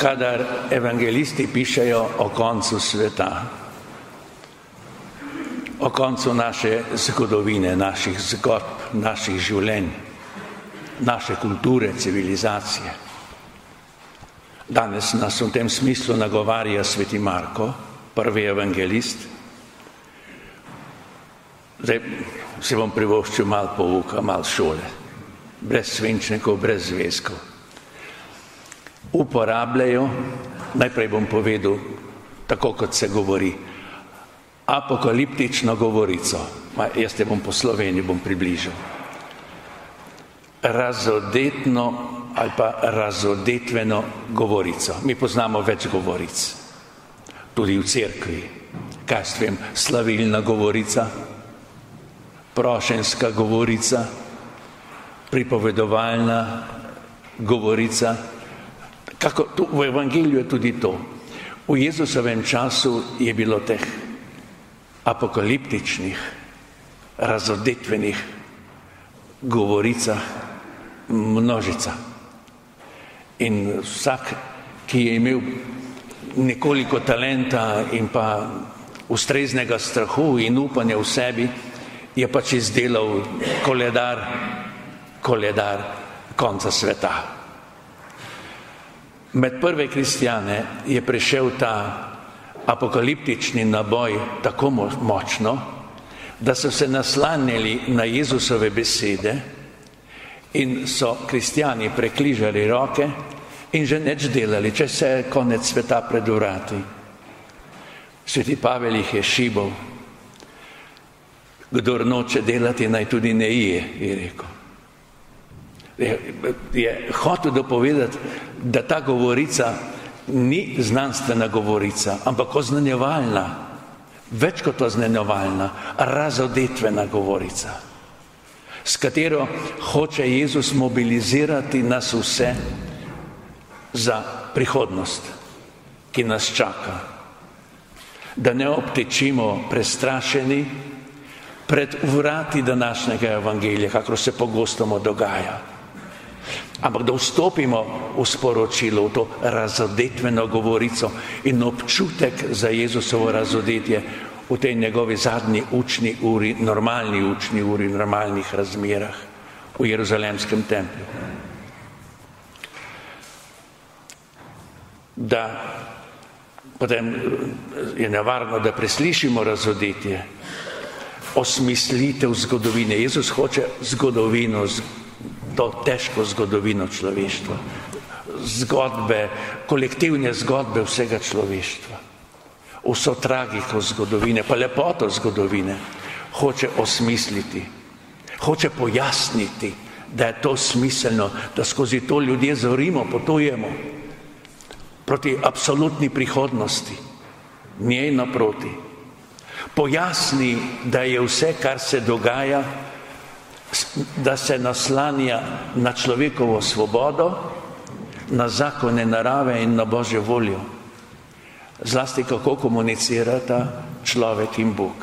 kadar evangelisti pišejo o koncu sveta, o koncu naše zgodovine, naših zgodb, naših življenj, naše kulture, civilizacije. Danes nas v tem smislu nagovarja sveti Marko, prvi evangelist. Zdaj se bom privoščil malo pouka, malo šole, brez svinčnikov, brez zvezkov. Uporabljajo, najprej bom povedal, tako kot se govori, apokaliptično govorico. Jaz te bom po Sloveniji bom približal. Razodetno ali pa razodetveno govorico. Mi poznamo več govoric, tudi v cerkvi. Kaj s tem? Slavilna govorica, prošenska govorica, pripovedovalna govorica. V evangeliju je tudi to. V Jezusovem času je bilo teh apokaliptičnih, razodetvenih govoricah množica. In vsak, ki je imel nekoliko talenta in pa ustreznega strahu in upanja v sebi, je pač izdelal koledar konca sveta. Med prve kristjane je prišel ta apokaliptični naboj tako močno, da so se naslanjali na Jezusove besede in so kristjani prekrižali roke in že nič delali, če se je konec sveta pred vrati. Sveti Pavel jih je šibal. Kdor noče delati, naj tudi ne je rekel. Je hotel dopovedati, da ta govorica ni znanstvena govorica, ampak oznanjevalna, več kot oznanjevalna, razodetvena govorica, s katero hoče Jezus mobilizirati nas vse za prihodnost, ki nas čaka. Da ne obtečimo prestrašeni pred vrati današnjega evangelija, kakor se pogosto dogaja. Ampak da vstopimo v sporočilo, v to razodetveno govorico in občutek za Jezusovo razodetje v tej njegovi zadnji učni uri, normalni učni uri, normalnih razmerah v Jeruzalemskem templju. Da potem je nevarno, da preslišimo razodetje, osmislitev zgodovine. Jezus hoče zgodovino, to težko zgodovino človeštva, zgodbe, kolektivne zgodbe vsega človeštva, vso tragiko zgodovine, pa lepoto zgodovine hoče osmisliti, hoče pojasniti, da je to smiselno, da skozi to ljudje zorimo, potujemo proti absolutni prihodnosti, njej naproti. Pojasni, da je vse, kar se dogaja, da se naslanja na človekovo svobodo, na zakone narave in na Božjo voljo. Zlasti kako komunicirata človek in Bog.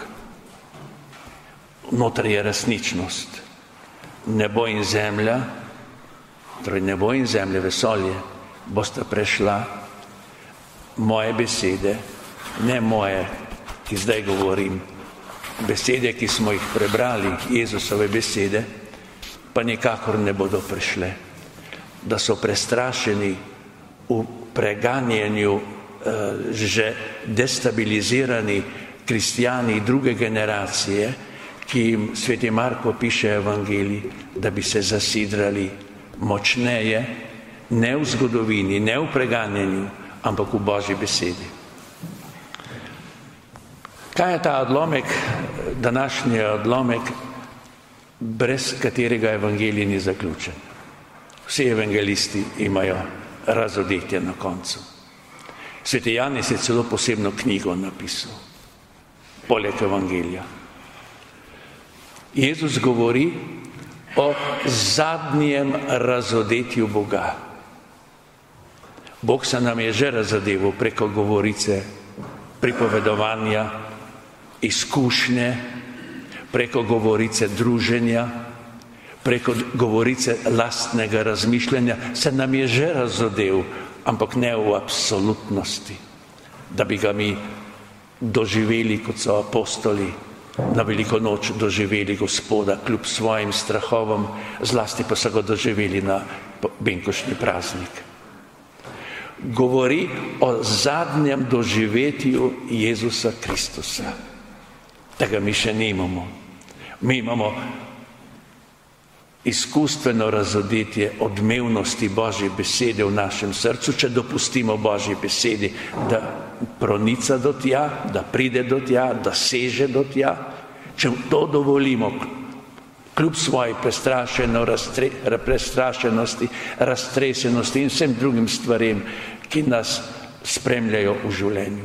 Notri je resničnost. Nebo in zemlja, torej nebo in zemlja, vesolje, bosta prešla, moje besede, ne moje, ki zdaj govorim, besede, ki smo jih prebrali, Jezusove besede, pa nikakor ne bodo prišle. Da so prestrašeni v preganjanju že destabilizirani kristjani druge generacije, ki jim sveti Marko piše evangelij, da bi se zasidrali močneje, ne v zgodovini, ne v preganjanju, ampak v Božji besedi. Kaj je ta odlomek, današnji odlomek, brez katerega evangelij ni zaključen? Vsi evangelisti imajo razodetje na koncu. Sveti Janez je celo posebno knjigo napisal, poleg evangelija. Jezus govori o zadnjem razodetju Boga. Bog se nam je že razodeval preko govorice, pripovedovanja, izkušnje, preko govorice druženja, preko govorice lastnega razmišljanja, se nam je že razodel ampak ne v absolutnosti, da bi ga mi doživeli, kot so apostoli na veliko noč doživeli Gospoda kljub svojim strahovom, zlasti pa so ga doživeli na benkošni praznik. Govori o zadnjem doživetju Jezusa Kristusa. Tega mi še nimamo. Mi imamo izkustveno razodetje odmevnosti Božje besede v našem srcu, če dopustimo Božji besedi, da pronica do tja, da pride do tja, da seže do tja. Če to dovolimo, kljub svoji prestrašenosti, raztresenosti in vsem drugim stvarem, ki nas spremljajo v življenju.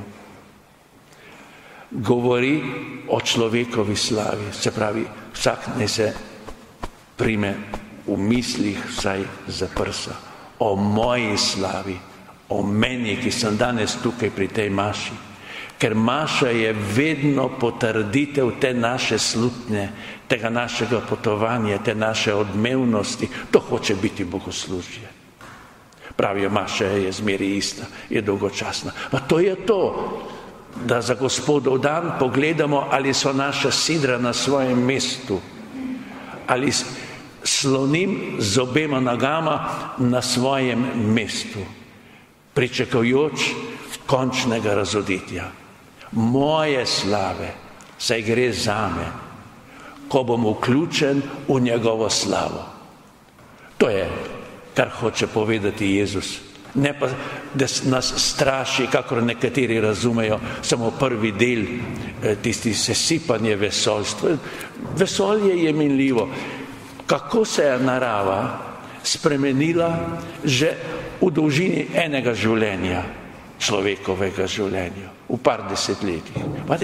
Govori o človekovi slavi, se pravi, vsak naj se prime v mislih vsaj za prsa. O moji slavi, o meni, ki sem danes tukaj pri tej maši. Ker maša je vedno potrditev te naše slutnje, tega našega potovanja, te naše odmevnosti. To hoče biti bogoslužje. Pravijo, maša je zmeri ista, je dolgočasna. Pa to je to, da za Gospodov dan pogledamo, ali so naša sidra na svojem mestu, ali slonim z obema nogama na svojem mestu, pričakajoč končnega razodetja. Moje slave, saj gre zame, ko bom vključen v njegovo slavo. To je, kar hoče povedati Jezus. Ne pa, da nas straši, kakor nekateri razumejo, samo prvi del, tisti sesipanje vesoljstva. Vesolje je minljivo. Kako se je narava spremenila že v dolžini enega življenja, človekovega življenja, v par desetletjih.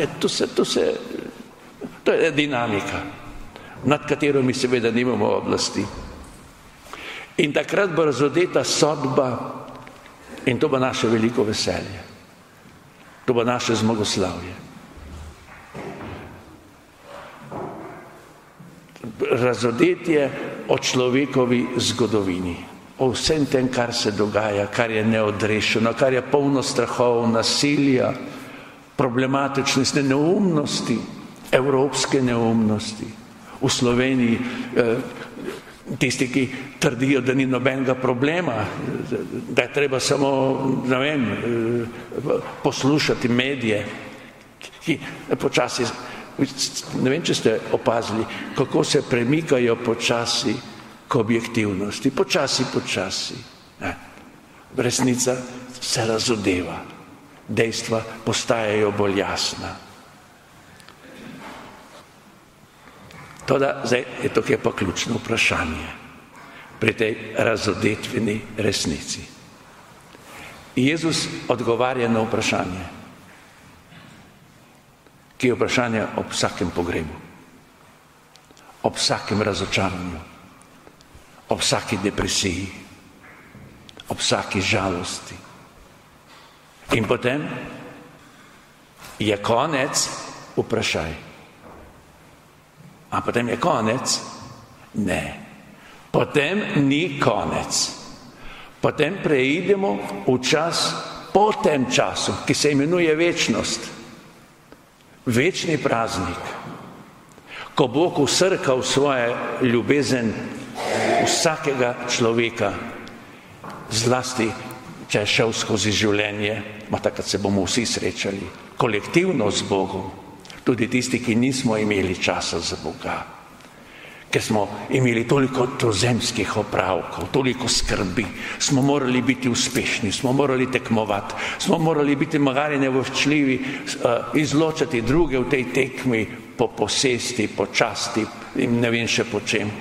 To je dinamika, nad katero mi seveda nimamo oblasti. In takrat bo razodeta sodba in to bo naše veliko veselje. To bo naše zmagoslavje. Razodetje o človekovi zgodovini, o vsem tem, kar se dogaja, kar je neodrešeno, kar je polno strahov, nasilja, problematičnosti, neumnosti, evropske neumnosti. V Sloveniji tisti, ki trdijo, da ni nobenega problema, da je treba samo, ne vem, poslušati medije, ki počasi, ne vem, če ste opazili, kako se premikajo počasi k objektivnosti. Počasi. Resnica se razodeva. Dejstva postajajo bolj jasna. Toda zdaj je tukaj pa ključno vprašanje pri tej razodetveni resnici. Jezus odgovarja na vprašanje, ki je vprašanje ob vsakem pogrebu, ob vsakem razočaranju, ob vsaki depresiji, ob vsaki žalosti. In potem je konec vprašaj. A potem je konec? Ne. Potem ni konec. Potem preidemo v čas po tem času, ki se imenuje večnost. Večni praznik, ko Bog vsrka v svoje ljubezen vsakega človeka, zlasti, če je šel skozi življenje, takrat se bomo vsi srečali, kolektivno z Bogom, tudi tisti, ki nismo imeli časa za Boga, ker smo imeli toliko tozemskih opravkov, toliko skrbi, smo morali biti uspešni, smo morali tekmovati, smo morali biti magari nevoščljivi, izločati druge v tej tekmi po posesti, po časti in ne vem še po čem.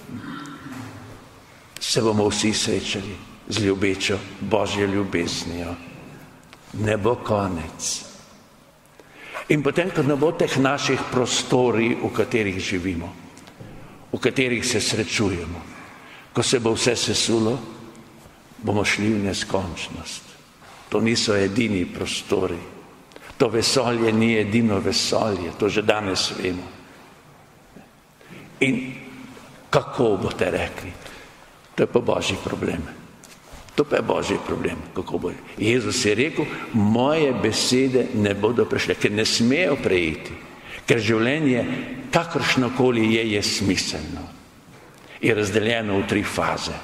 Se bomo vsi srečali z ljubečo Božjo ljubeznijo. Ne bo konec. In potem, ko ne bo teh naših prostorij, v katerih živimo, v katerih se srečujemo, ko se bo vse sesulo, bomo šli v neskončnost. To niso edini prostori. To vesolje ni edino vesolje, to že danes vemo. In kako boste rekli? To je pa Božji problem. To pa je Božji problem, kako bo. Jezus je rekel, moje besede ne bodo prešle, ker ne smejo preiti, ker življenje, kakršnokoli je smiselno. Je razdeljeno v 3 faze.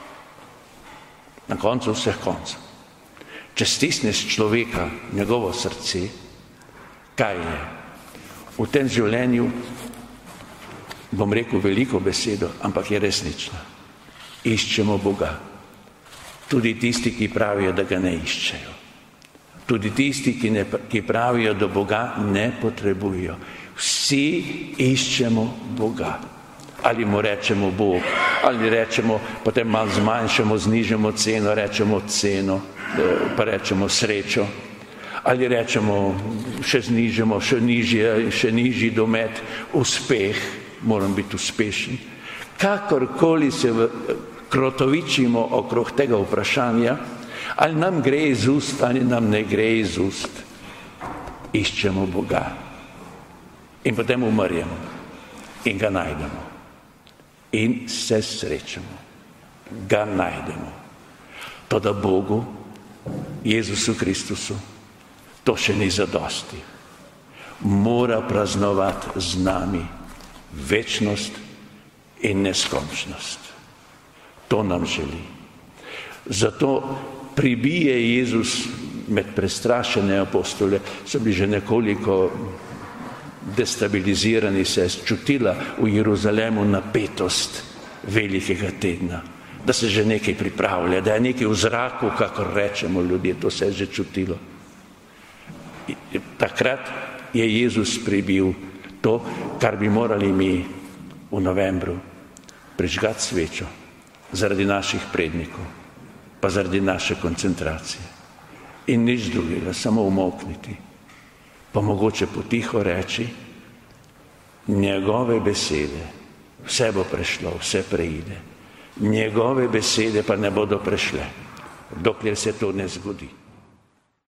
Na koncu vseh koncev. Če stisneš človeka, njegovo srce, kaj je? V tem življenju, bom rekel veliko besedo, ampak je resnična. Iščemo Boga. Tudi tisti, ki pravijo, da ga ne iščejo. Tudi tisti, ki pravijo, da Boga ne potrebujejo. Vsi iščemo Boga. Ali mu rečemo Bog, ali rečemo, potem malo zmanjšamo, znižamo ceno, rečemo ceno, pa rečemo srečo. Ali rečemo, še znižamo, še nižji domet, uspeh, moram biti uspešen. Kakorkoli se krotovičimo okrog tega vprašanja, ali nam gre iz ust, ali nam ne gre iz ust, iščemo Boga. In potem umrjemo in ga najdemo. In se srečamo. Ga najdemo. Toda Bogu, Jezusu Kristusu, to še ni zadosti. Mora praznovati z nami večnost in neskončnost. To nam želi. Zato pribije Jezus med prestrašene apostole, so bili že nekoliko destabilizirani, se je čutila v Jeruzalemu napetost velikega tedna, da se že nekaj pripravlja, da je nekaj v zraku, kakor rečemo ljudje, to se je že čutilo. Takrat je Jezus pribil to, kar bi morali mi v novembru prižgati svečo zaradi naših prednikov, pa zaradi naše koncentracije. In nič drugega, samo umolkniti. Pa mogoče potiho reči, njegove besede, vse bo prešlo, vse preide. Njegove besede pa ne bodo prešle, dokler se to ne zgodi.